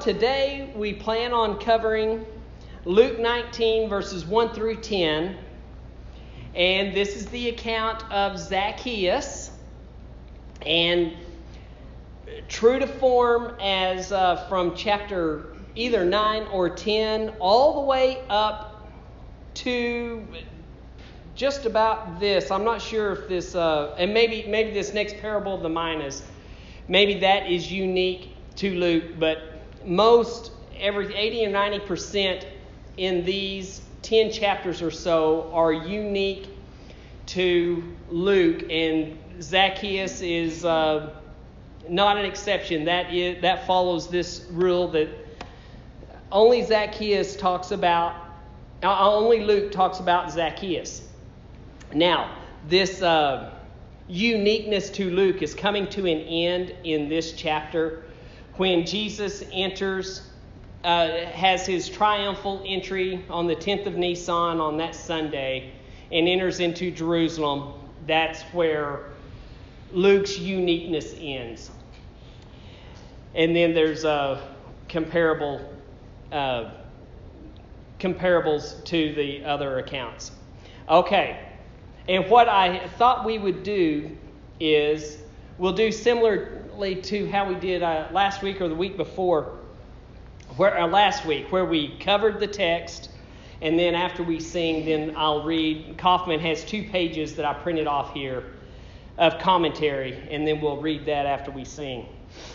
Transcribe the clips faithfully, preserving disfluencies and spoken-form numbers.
today we plan on covering Luke nineteen, verses one through ten. And this is the account of Zacchaeus. And true to form as uh, from chapter either nine or ten, all the way up to just about this. I'm not sure if this, uh, and maybe maybe this next parable of the minas, maybe that is unique to Luke, but most, every eighty or ninety percent in these ten chapters or so are unique to Luke, and Zacchaeus is uh, not an exception. That is, that follows this rule that only Zacchaeus talks about, only Luke talks about Zacchaeus. Now, this uh, uniqueness to Luke is coming to an end in this chapter when Jesus enters, uh, has his triumphal entry on the tenth of Nisan on that Sunday and enters into Jerusalem. That's where Luke's uniqueness ends. And then there's uh, comparable uh, comparables to the other accounts. Okay. And what I thought we would do is we'll do similarly to how we did uh, last week or the week before, where uh, last week, where we covered the text, and then after we sing, then I'll read. Kaufman has two pages that I printed off here of commentary, and then we'll read that after we sing.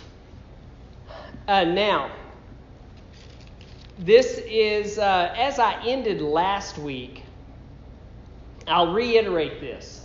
Uh, now, this is, uh, as I ended last week, I'll reiterate this.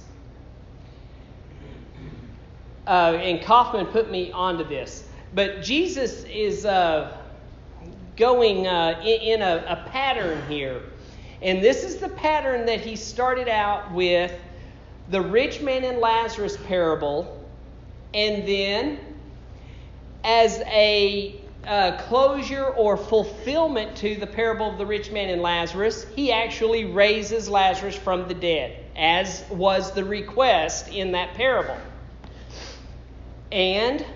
Uh, and Kaufman put me onto this. But Jesus is uh, going uh, in, in a, a pattern here. And this is the pattern that he started out with the rich man and Lazarus parable. And then as a uh, closure or fulfillment to the parable of the rich man and Lazarus, he actually raises Lazarus from the dead, as was the request in that parable. And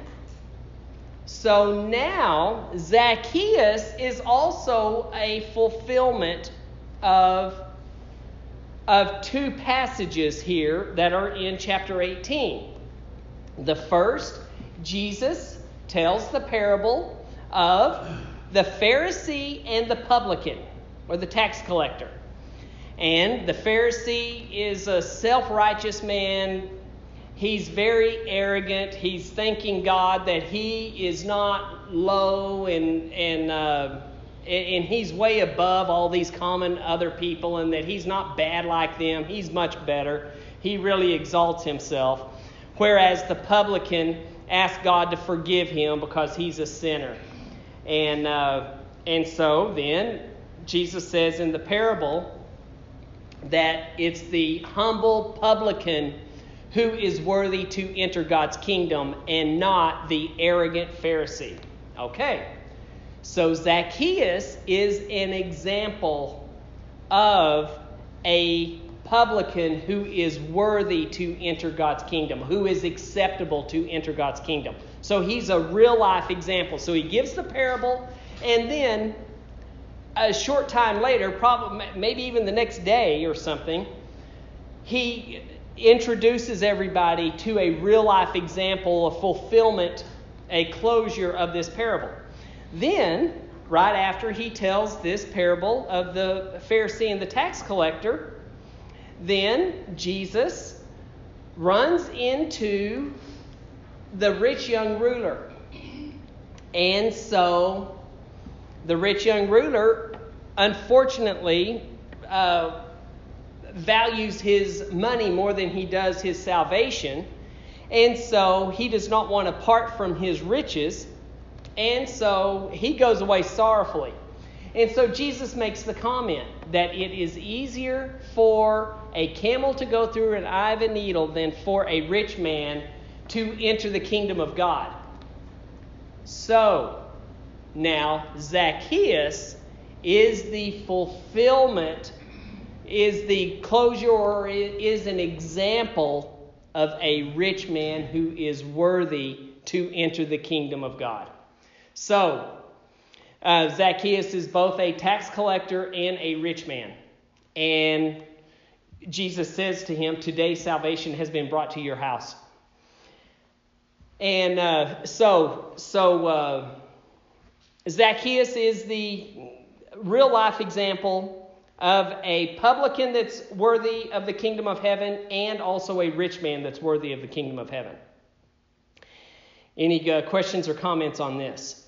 so now Zacchaeus is also a fulfillment of, of two passages here that are in chapter eighteen. The first, Jesus tells the parable of the Pharisee and the publican, or the tax collector. And the Pharisee is a self-righteous man. He's very arrogant. He's thanking God that he is not low and and uh, and he's way above all these common other people, and that he's not bad like them. He's much better. He really exalts himself. Whereas the publican asks God to forgive him because he's a sinner. And uh, and so then Jesus says in the parable that it's the humble publican who is worthy to enter God's kingdom and not the arrogant Pharisee. Okay, so Zacchaeus is an example of a publican who is worthy to enter God's kingdom, who is acceptable to enter God's kingdom. So he's a real life example. So he gives the parable, and then a short time later, probably maybe even the next day or something, he introduces everybody to a real life example, a fulfillment, a closure of this parable. Then, right after he tells this parable of the Pharisee and the tax collector, then Jesus runs into the rich young ruler. And so the rich young ruler, unfortunately, uh, values his money more than he does his salvation. And so he does not want to part from his riches. And so he goes away sorrowfully. And so Jesus makes the comment that it is easier for a camel to go through an eye of a needle than for a rich man to enter the kingdom of God. So now Zacchaeus is the fulfillment, is the closure, or is an example of a rich man who is worthy to enter the kingdom of God. So Uh, Zacchaeus is both a tax collector and a rich man. And Jesus says to him, today salvation has been brought to your house. And uh, so, so uh, Zacchaeus is the real life example of a publican that's worthy of the kingdom of heaven and also a rich man that's worthy of the kingdom of heaven. Any uh, questions or comments on this?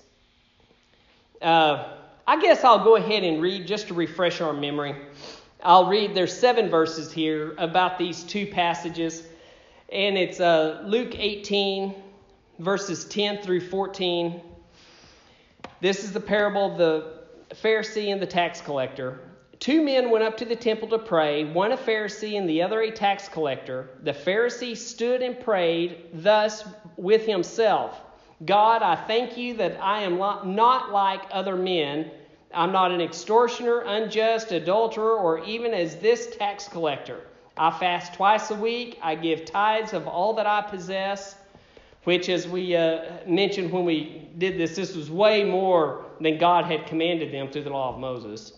Uh, I guess I'll go ahead and read just to refresh our memory. I'll read, there's seven verses here about these two passages. And it's uh, Luke eighteen, verses ten through fourteen. This is the parable of the Pharisee and the tax collector. Two men went up to the temple to pray, one a Pharisee and the other a tax collector. The Pharisee stood and prayed thus with himself, God, I thank you that I am not like other men. I'm not an extortioner, unjust, adulterer, or even as this tax collector. I fast twice a week. I give tithes of all that I possess, which, as we uh, mentioned when we did this, this was way more than God had commanded them through the law of Moses.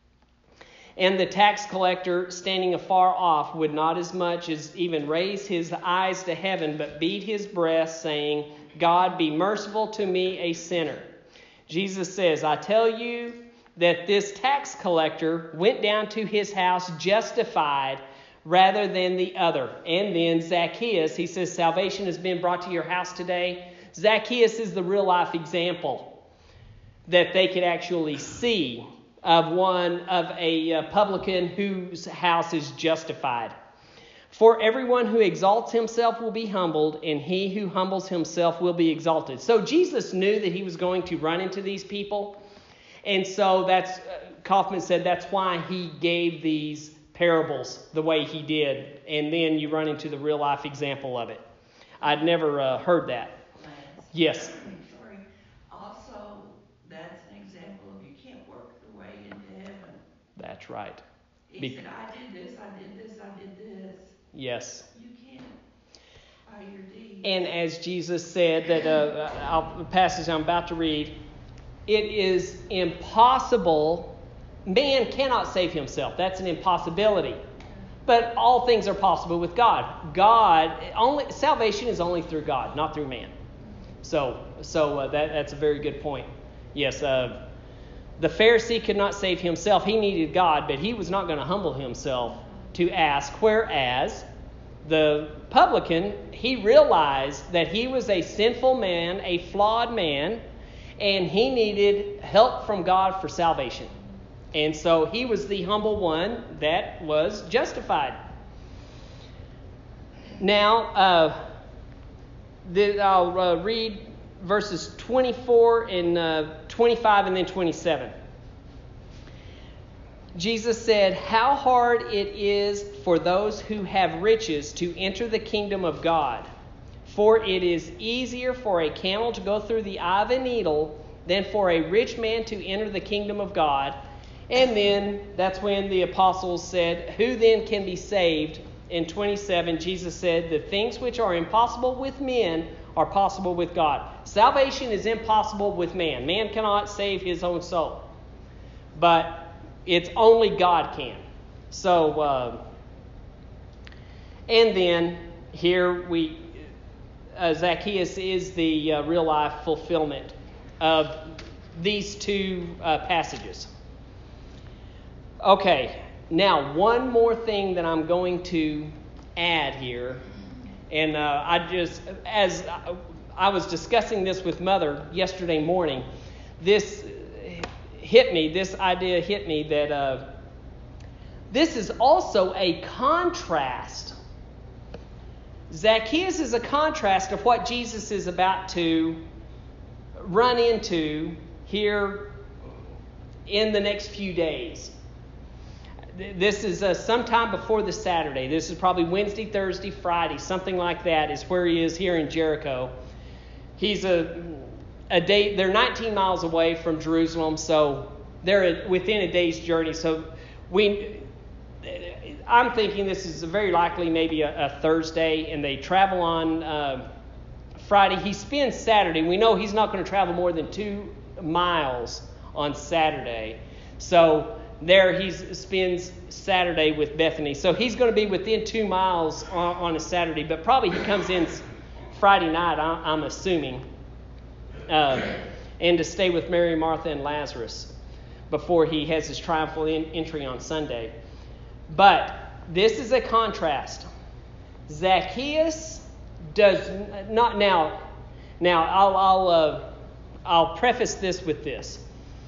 And the tax collector, standing afar off, would not as much as even raise his eyes to heaven, but beat his breast, saying, God, be merciful to me, a sinner. Jesus says, I tell you that this tax collector went down to his house justified rather than the other. And then Zacchaeus, he says, salvation has been brought to your house today. Zacchaeus is the real life example that they could actually see of one of a uh, publican whose house is justified. For everyone who exalts himself will be humbled, and he who humbles himself will be exalted. So Jesus knew that he was going to run into these people. And so that's, uh, Kaufman said, that's why he gave these parables the way he did. And then you run into the real life example of it. I'd never uh, heard that. Lance. Yes. Sorry. Also, that's an example of you can't work the way into heaven. That's right. He Be- said, I did this, I did this, I did this. Yes. You can't by your deeds. And as Jesus said, that uh, I'll, the passage I'm about to read, it is impossible. Man cannot save himself. That's an impossibility. But all things are possible with God. God only salvation is only through God, not through man. So, so uh, that that's a very good point. Yes, uh, the Pharisee could not save himself. He needed God, but he was not going to humble himself to ask. Whereas the publican, he realized that he was a sinful man, a flawed man, and he needed help from God for salvation. And so he was the humble one that was justified. Now, uh, the, I'll uh, read verses twenty-four and uh, twenty-five and then twenty-seven. Jesus said, how hard it is for those who have riches to enter the kingdom of God. For it is easier for a camel to go through the eye of a needle than for a rich man to enter the kingdom of God. And then that's when the apostles said, who then can be saved? In twenty-seven, Jesus said, the things which are impossible with men are possible with God. Salvation is impossible with man. Man cannot save his own soul. But it's only God can. So, uh, and then here we, uh, Zacchaeus is the uh, real life fulfillment of these two uh, passages. Okay, now one more thing that I'm going to add here. And uh, I just, as I was discussing this with Mother yesterday morning, this hit me, this idea hit me that uh, this is also a contrast. Zacchaeus is a contrast of what Jesus is about to run into here in the next few days. This is uh, sometime before the Saturday. This is probably Wednesday, Thursday, Friday, something like that is where he is here in Jericho. He's a, a day, they're nineteen miles away from Jerusalem, so they're within a day's journey. So we, I'm thinking this is very likely maybe a, a Thursday, and they travel on uh, Friday. He spends Saturday. We know he's not going to travel more than two miles on Saturday. So there he spends Saturday with Bethany. So he's going to be within two miles on, on a Saturday, but probably he comes in Friday night, I'm assuming, uh, and to stay with Mary, Martha, and Lazarus before he has his triumphal in, entry on Sunday. But this is a contrast. Zacchaeus does not now. Now I'll I'll uh, I'll preface this with this.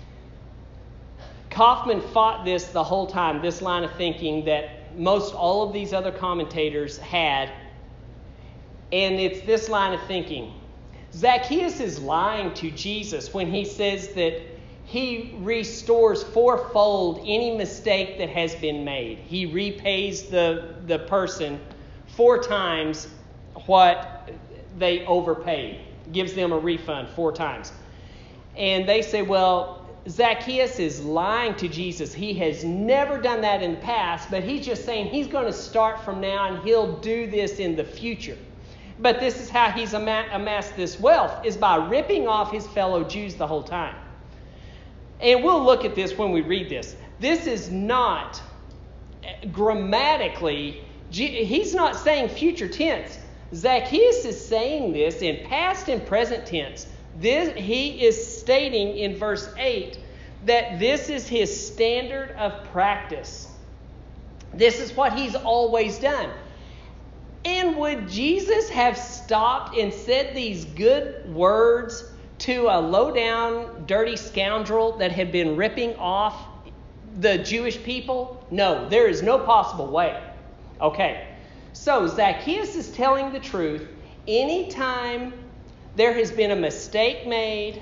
Kaufman fought this the whole time, this line of thinking that most all of these other commentators had, and it's this line of thinking. Zacchaeus is lying to Jesus when he says that he restores fourfold any mistake that has been made. He repays the, the person four times what they overpaid, gives them a refund four times. And they say, well, Zacchaeus is lying to Jesus. He has never done that in the past, but he's just saying he's going to start from now and he'll do this in the future. But this is how he's amassed this wealth, is by ripping off his fellow Jews the whole time. And we'll look at this when we read this. This is not grammatically, he's not saying future tense. Zacchaeus is saying this in past and present tense. This, he is stating in verse eight that this is his standard of practice. This is what he's always done. And would Jesus have stopped and said these good words to a low-down, dirty scoundrel that had been ripping off the Jewish people? No, there is no possible way. Okay, so Zacchaeus is telling the truth. Anytime there has been a mistake made,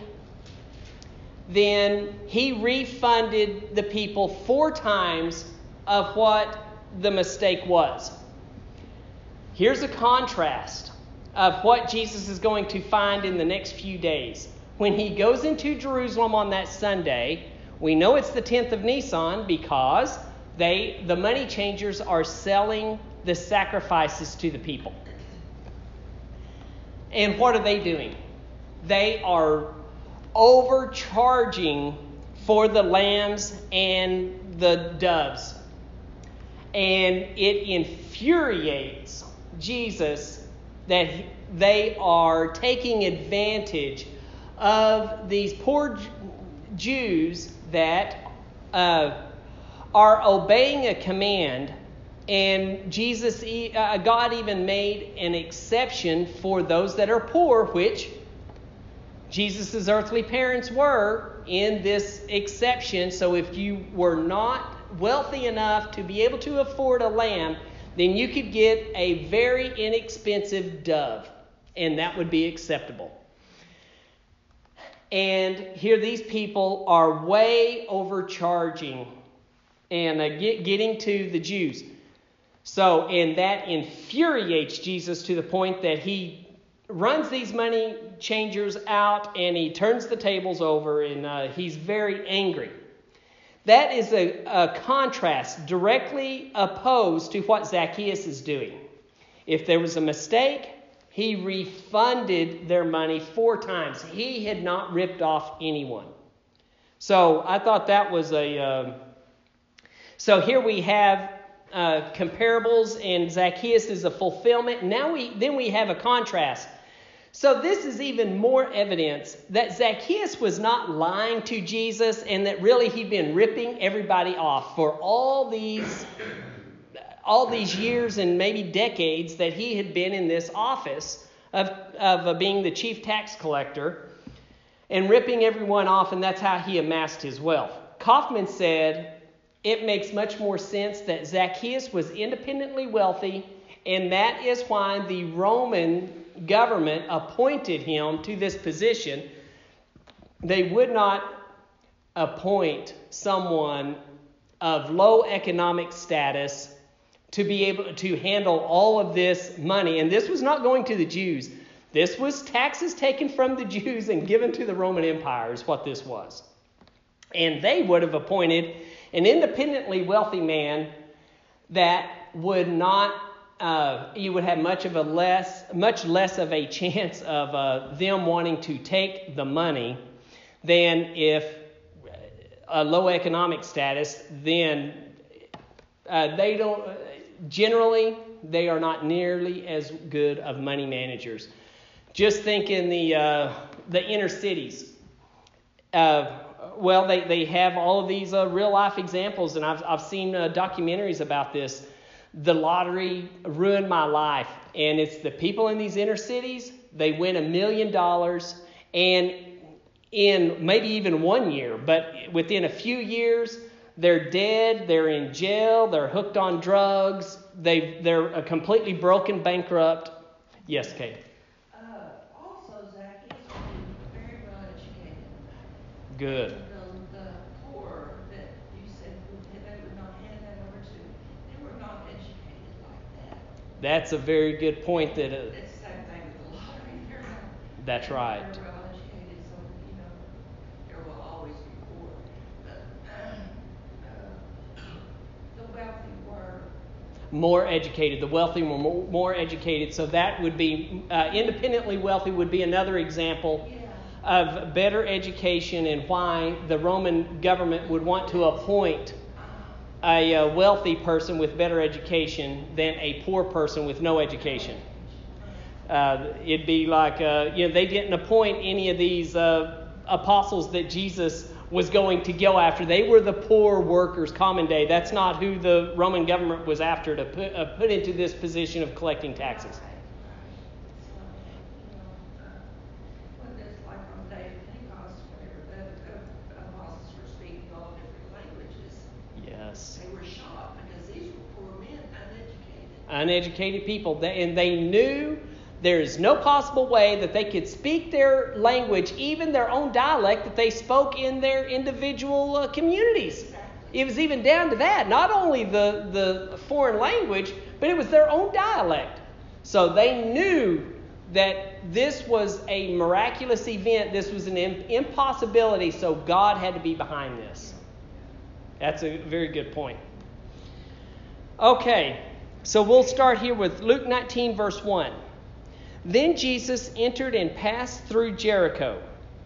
then he refunded the people four times of what the mistake was. Here's a contrast of what Jesus is going to find in the next few days. When he goes into Jerusalem on that Sunday, we know it's the tenth of Nisan because they, the money changers are selling the sacrifices to the people. And what are they doing? They are overcharging for the lambs and the doves. And it infuriates Jesus that they are taking advantage of these poor Jews that uh, are obeying a command. And Jesus, uh, God even made an exception for those that are poor, which Jesus' earthly parents were in this exception. So if you were not wealthy enough to be able to afford a lamb, then you could get a very inexpensive dove, and that would be acceptable. And here these people are way overcharging and uh, get, getting to the Jews. So, and that infuriates Jesus to the point that he runs these money changers out and he turns the tables over, and uh, he's very angry. That is a, a contrast directly opposed to what Zacchaeus is doing. If there was a mistake, he refunded their money four times. He had not ripped off anyone. So I thought that was a... Uh, so here we have uh, comparables, and Zacchaeus is a fulfillment. Now we then we have a contrast. So this is even more evidence that Zacchaeus was not lying to Jesus and that really he'd been ripping everybody off for all these, all these years and maybe decades that he had been in this office of, of uh, being the chief tax collector and ripping everyone off, and that's how he amassed his wealth. Kaufman said it makes much more sense that Zacchaeus was independently wealthy, and that is why the Roman government appointed him to this position. They would not appoint someone of low economic status to be able to handle all of this money. And this was not going to the Jews. This was taxes taken from the Jews and given to the Roman Empire is what this was. And they would have appointed an independently wealthy man that would not Uh, you would have much of a less, much less of a chance of uh, them wanting to take the money than if a low economic status, then uh, they don't, generally, they are not nearly as good of money managers. Just think in the uh, the inner cities. Uh, well, they, they have all of these uh, real life examples, and I've I've seen uh, documentaries about this. The lottery ruined my life, and it's the people in these inner cities. They win a million dollars, and in maybe even one year, but within a few years, they're dead. They're in jail. They're hooked on drugs. They they're a completely broken, bankrupt. Yes, Kate. Good. The, the poor that you said they would not hand that over to, they were not educated like that. That's a very good point. That uh, it's the same thing with the lottery. They're not, that's right. They're well educated, so you know there will always be poor. But uh, uh, the wealthy were more educated. The wealthy were more, more educated. So that would be uh, independently wealthy would be another example. Yeah. Of better education and why the Roman government would want to appoint a, a wealthy person with better education than a poor person with no education. Uh, it'd be like, uh, you know, they didn't appoint any of these uh, apostles that Jesus was going to go after. They were the poor workers, common day. That's not who the Roman government was after to put, uh, put into this position of collecting taxes. Uneducated people, and they knew there is no possible way that they could speak their language, even their own dialect that they spoke in their individual uh, communities. It was even down to that, not only the, the foreign language, but it was their own dialect. So they knew that this was a miraculous event, this was an impossibility, so God had to be behind this. That's a very good point. Okay. So we'll start here with Luke nineteen, verse one. Then Jesus entered and passed through Jericho.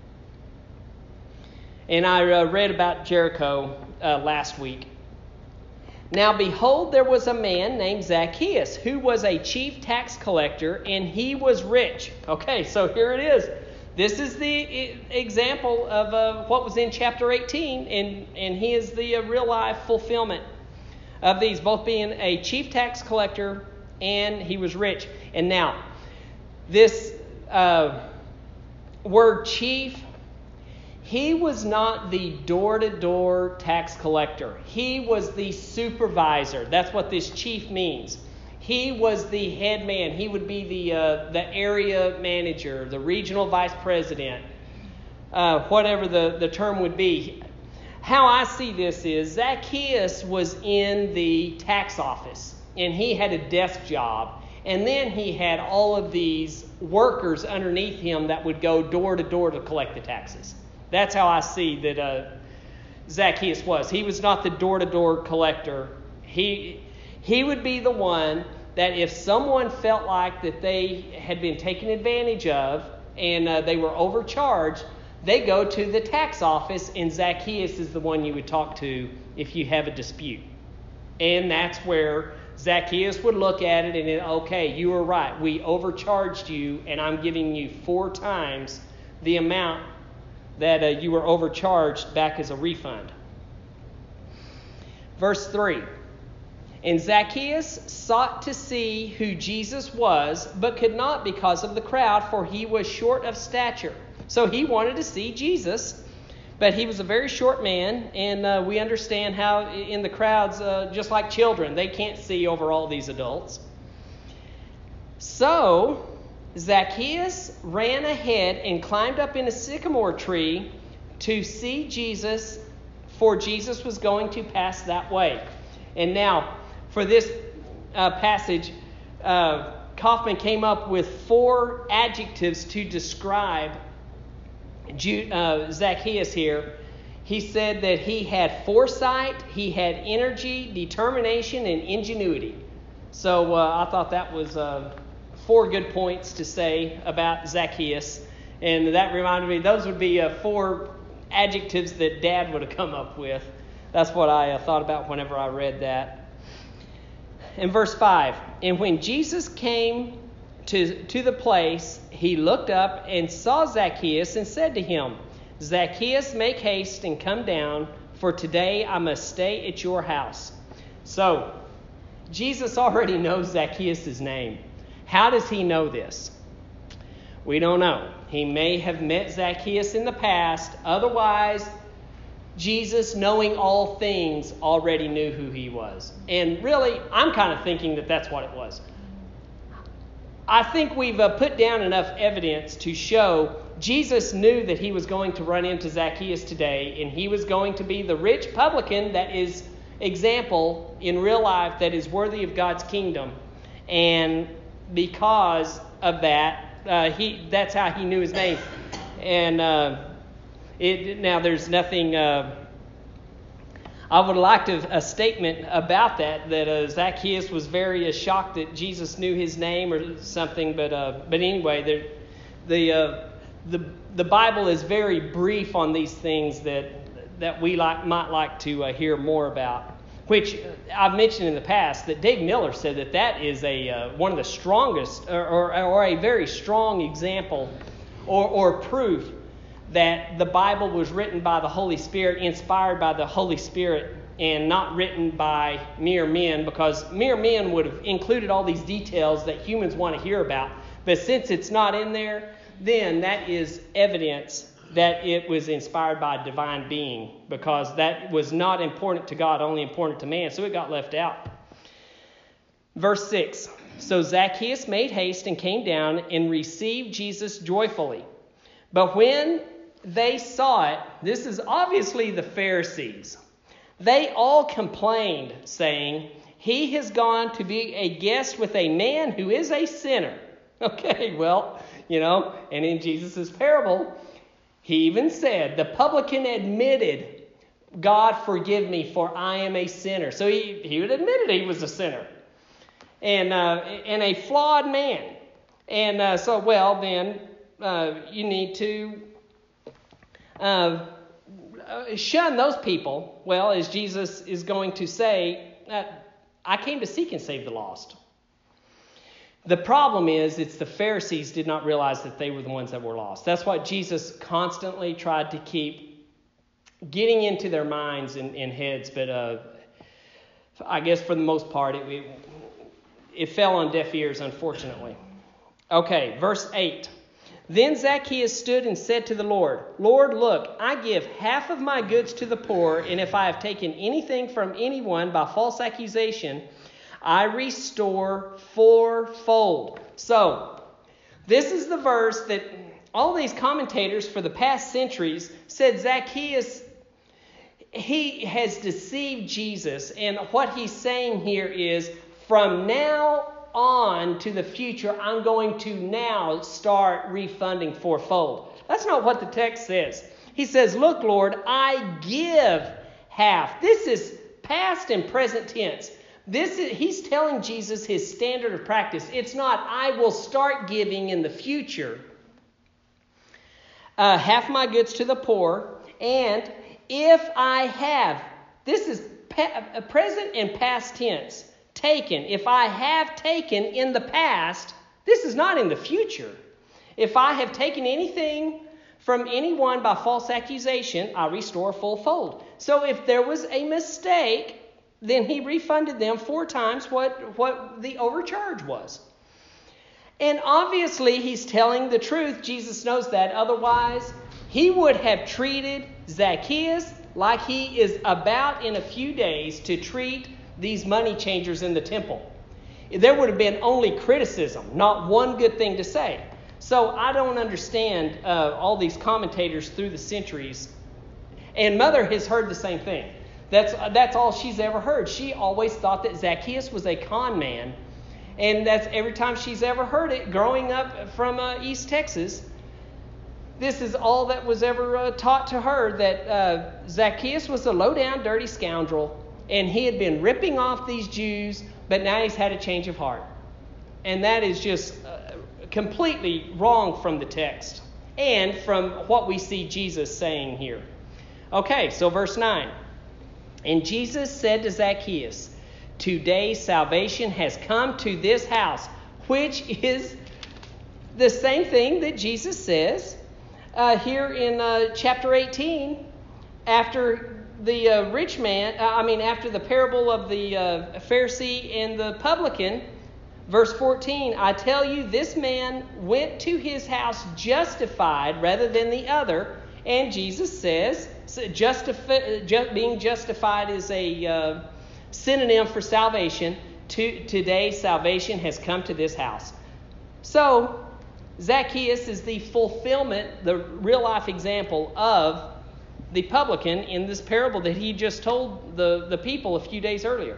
And I uh, read about Jericho uh, last week. Now behold, there was a man named Zacchaeus, who was a chief tax collector, and he was rich. Okay, so here it is. This is the example of uh, what was in chapter eighteen, and, and he is the uh, real life fulfillment of these, both being a chief tax collector and he was rich. And now, this uh, word chief, he was not the door-to-door tax collector. He was the supervisor. That's what this chief means. He was the head man. He would be the uh, the area manager, the regional vice president, uh, whatever the, the term would be. How I see this is Zacchaeus was in the tax office, and he had a desk job. And then he had all of these workers underneath him that would go door to door to collect the taxes. That's how I see that uh, Zacchaeus was. He was not the door-to-door collector. He he would be the one that if someone felt like that they had been taken advantage of and uh, they were overcharged, they go to the tax office, and Zacchaeus is the one you would talk to if you have a dispute. And that's where Zacchaeus would look at it and, then, okay, you were right. We overcharged you, and I'm giving you four times the amount that uh, you were overcharged back as a refund. Verse three. And Zacchaeus sought to see who Jesus was, but could not because of the crowd, for he was short of stature. So he wanted to see Jesus, but he was a very short man, and uh, we understand how in the crowds, uh, just like children, they can't see over all these adults. So Zacchaeus ran ahead and climbed up in a sycamore tree to see Jesus, for Jesus was going to pass that way. And now, for this uh, passage, uh, Kaufman came up with four adjectives to describe Uh, Zacchaeus here. He said that he had foresight, he had energy, determination, and ingenuity. So uh, I thought that was uh, four good points to say about Zacchaeus. And that reminded me, those would be uh, four adjectives that Dad would have come up with. That's what I uh, thought about whenever I read that. In verse five, and when Jesus came to, to the place, he looked up and saw Zacchaeus and said to him, Zacchaeus, make haste and come down, for today I must stay at your house. So, Jesus already knows Zacchaeus' name. How does he know this? We don't know. He may have met Zacchaeus in the past. Otherwise, Jesus, knowing all things, already knew who he was. And really, I'm kind of thinking that that's what it was. I think we've uh, put down enough evidence to show Jesus knew that he was going to run into Zacchaeus today, and he was going to be the rich publican that is example in real life that is worthy of God's kingdom. And because of that, uh, he that's how he knew his name. And uh, it now there's nothing... Uh, I would like to a statement about that, that uh, Zacchaeus was very uh, shocked that Jesus knew his name or something. But uh, but anyway, the the uh, the the Bible is very brief on these things that that we like might like to uh, hear more about. Which I've mentioned in the past that Dave Miller said that that is a uh, one of the strongest or, or or a very strong example or or proof that the Bible was written by the Holy Spirit, inspired by the Holy Spirit, and not written by mere men, because mere men would have included all these details that humans want to hear about. But since it's not in there, then that is evidence that it was inspired by a divine being, because that was not important to God, only important to man, so it got left out. Verse six, so Zacchaeus made haste and came down and received Jesus joyfully. But when they saw it, this is obviously the Pharisees, they all complained, saying, he has gone to be a guest with a man who is a sinner. Okay, well, you know, and in Jesus' parable, he even said, the publican admitted, God forgive me, for I am a sinner. So he, he would admit it, he was a sinner. And, uh, and a flawed man. And uh, so, well, then uh, you need to Uh, shun those people. Well, as Jesus is going to say, uh, I came to seek and save the lost. The problem is, it's the Pharisees did not realize that they were the ones that were lost. That's what Jesus constantly tried to keep getting into their minds and, and heads. But uh, I guess for the most part, it, it, it fell on deaf ears, unfortunately. Okay, verse eight. Then Zacchaeus stood and said to the Lord, Lord, look, I give half of my goods to the poor, and if I have taken anything from anyone by false accusation, I restore fourfold. So, this is the verse that all these commentators for the past centuries said Zacchaeus, he has deceived Jesus. And what he's saying here is, from now on to the future, I'm going to now start refunding fourfold. That's not what the text says. He says, look, Lord, I give half. This is past and present tense. This is, he's telling Jesus his standard of practice. It's not, I will start giving in the future. Uh, half my goods to the poor, and if I have, this is pa- present and past tense. Taken. If I have taken in the past, this is not in the future. If I have taken anything from anyone by false accusation, I restore fullfold. So if there was a mistake, then he refunded them four times what, what the overcharge was. And obviously he's telling the truth. Jesus knows that. Otherwise, he would have treated Zacchaeus like he is about in a few days to treat these money changers in the temple. There would have been only criticism, not one good thing to say. So I don't understand uh, all these commentators through the centuries. And Mother has heard the same thing. That's uh, that's all she's ever heard. She always thought that Zacchaeus was a con man. And that's every time she's ever heard it, growing up from uh, East Texas, this is all that was ever uh, taught to her, that uh, Zacchaeus was a low-down, dirty scoundrel. And he had been ripping off these Jews, but now he's had a change of heart. And that is just uh, completely wrong from the text and from what we see Jesus saying here. Okay, so verse nine. And Jesus said to Zacchaeus, today salvation has come to this house, which is the same thing that Jesus says uh, here in uh, chapter eighteen, after the uh, rich man, uh, I mean, after the parable of the uh, Pharisee and the publican. Verse fourteen, I tell you, this man went to his house justified rather than the other. And Jesus says, justifi- ju- being justified is a uh, synonym for salvation. To, today, salvation has come to this house. So, Zacchaeus is the fulfillment, the real-life example of the publican in this parable that he just told the, the people a few days earlier.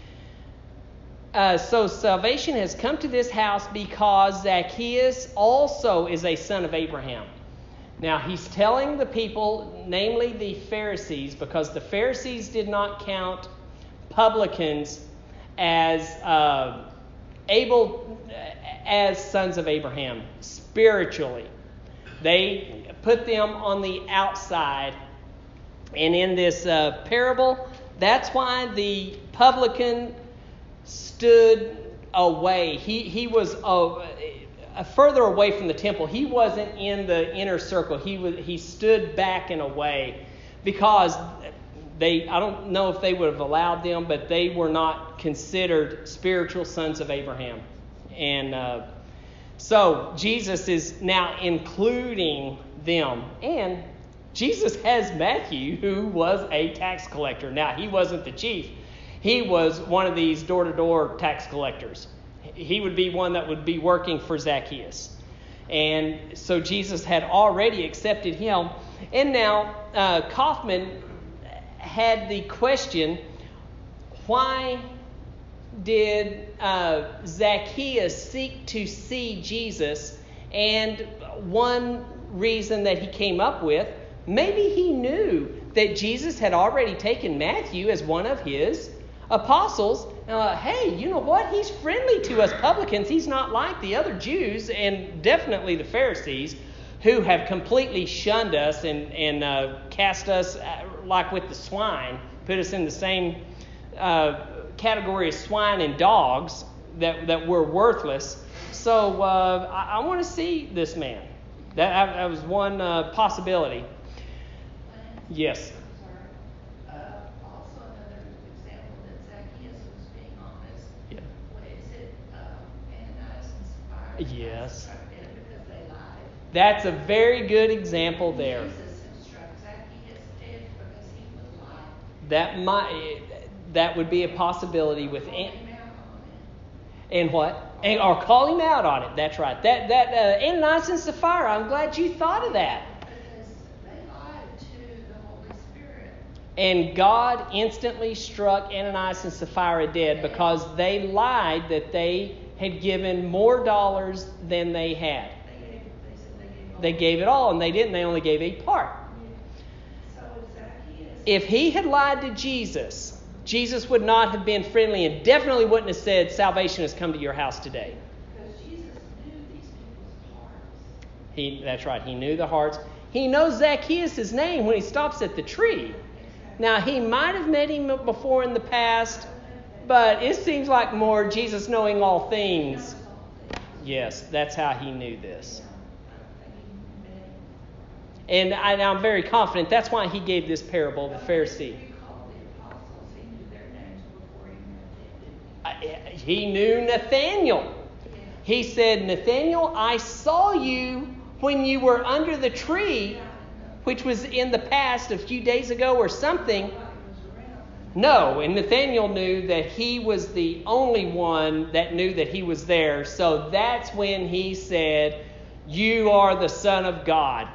Uh, so salvation has come to this house because Zacchaeus also is a son of Abraham. Now he's telling the people, namely the Pharisees, because the Pharisees did not count publicans as uh, able as sons of Abraham spiritually. They put them on the outside. And in this uh, parable, that's why the publican stood away. He he was uh, further away from the temple. He wasn't in the inner circle. He was he stood back and away because they. I don't know if they would have allowed them, but they were not considered spiritual sons of Abraham. And uh, so Jesus is now including them. And Jesus has Matthew, who was a tax collector. Now he wasn't the chief. He was one of these door-to-door tax collectors. He would be one that would be working for Zacchaeus. And so Jesus had already accepted him. And now uh, Kaufman had the question, why did uh, Zacchaeus seek to see Jesus? And one reason that he came up with, maybe he knew that Jesus had already taken Matthew as one of his apostles. Uh, hey, you know what? He's friendly to us publicans. He's not like the other Jews and definitely the Pharisees who have completely shunned us and, and uh, cast us uh, like with the swine, put us in the same uh, category as swine and dogs, that, that we're worthless. So uh, I, I want to see this man. That, that was one uh, possibility. Yes. Yes. That's a very good example there. That might that would be a possibility with an, and what? And, or call him out on it. That's right. That that uh, Ananias and Sapphira. I'm glad you thought of that. Because they lied to the Holy Spirit. And God instantly struck Ananias and Sapphira dead because they lied that they had given more dollars than they had. They, gave, they said they gave all. They gave it all, and they didn't. They only gave a part. Yeah. So Zacchaeus, If he had lied to Jesus, Jesus would not have been friendly and definitely wouldn't have said, salvation has come to your house today. because Jesus knew these people's hearts. He, that's right. He knew the hearts. He knows Zacchaeus' name when he stops at the tree. Now, he might have met him before in the past, but it seems like more Jesus knowing all things. Yes, that's how he knew this. And I, I'm very confident that's why he gave this parable, the Pharisee. He knew Nathaniel. He said, Nathaniel, I saw you when you were under the tree, which was in the past a few days ago or something. No, and Nathaniel knew that he was the only one that knew that he was there. So that's when he said, you are the Son of God.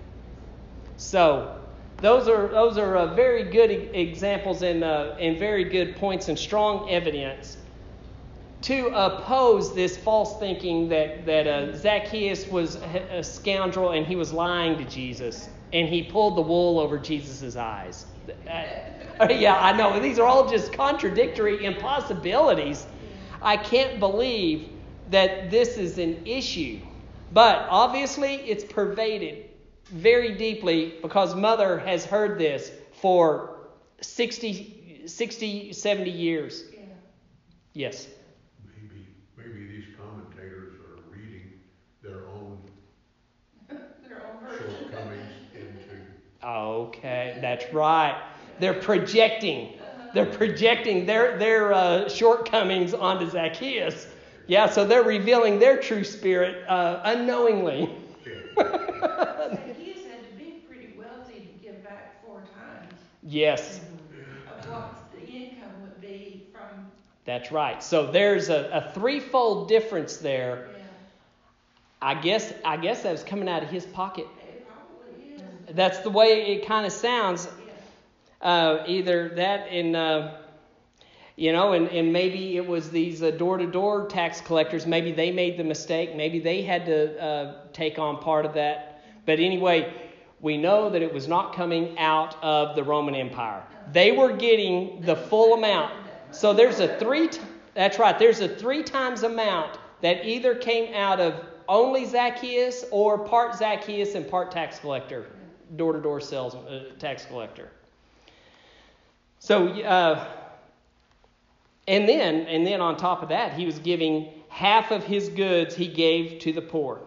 So those are those are uh, very good e- examples and, uh, and very good points and strong evidence to oppose this false thinking that, that uh, Zacchaeus was a scoundrel and he was lying to Jesus. And he pulled the wool over Jesus' eyes. Uh, yeah, I know. These are all just contradictory impossibilities. I can't believe that this is an issue. But obviously, it's pervaded very deeply because Mother has heard this for sixty, sixty, seventy years. Yeah. Yes. Maybe, maybe these commentators are reading their own Their own version. shortcomings into. Okay, that's right. They're projecting. They're projecting their their uh, shortcomings onto Zacchaeus. Yeah, so they're revealing their true spirit uh, unknowingly. Zacchaeus had to be pretty wealthy to give back four times Yes, of what the income would be from. that's right. So there's a, a threefold difference there. Yeah, I guess I guess that was coming out of his pocket. it probably is. That's the way it kind of sounds. Yeah. Uh, either that and, uh, you know, and, and maybe it was these uh, door-to-door tax collectors. Maybe they made the mistake. Maybe they had to uh, take on part of that. But anyway, we know that it was not coming out of the Roman Empire. They were getting the full amount. So there's a three, t- that's right, there's a three times amount that either came out of only Zacchaeus or part Zacchaeus and part tax collector, door-to-door sales uh, tax collector. So, uh, and then, and then on top of that, he was giving half of his goods he gave to the poor.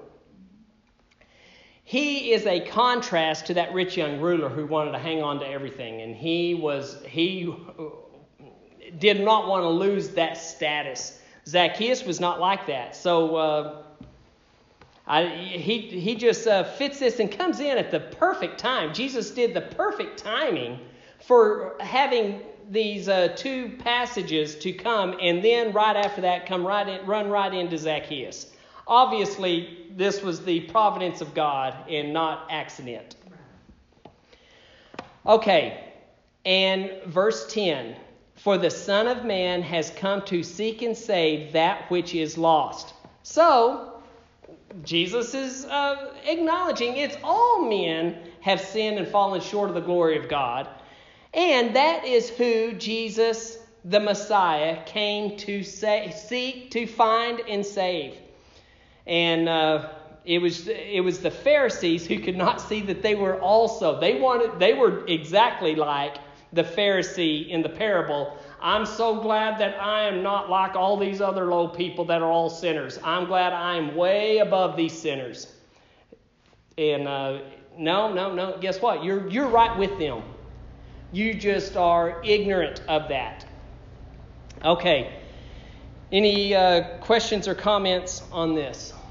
He is a contrast to that rich young ruler who wanted to hang on to everything, and he was he did not want to lose that status. Zacchaeus was not like that. So uh, I, he he just uh, fits this and comes in at the perfect time. Jesus did the perfect timing for having these uh, two passages to come, and then right after that come right in, run right into Zacchaeus. Obviously, this was the providence of God and not accident. Okay, and verse ten. For the Son of Man has come to seek and save that which is lost. So, Jesus is uh, acknowledging it's all men have sinned and fallen short of the glory of God. And that is who Jesus, the Messiah, came to say, seek, to find, and save. And uh, it was it was the Pharisees who could not see that they were also, they wanted, they were exactly like the Pharisee in the parable. I'm so glad that I am not like all these other low people that are all sinners. I'm glad I am way above these sinners. And uh, no, no, no. Guess what? You're you're right with them. You just are ignorant of that. Okay. Any uh, questions or comments on this?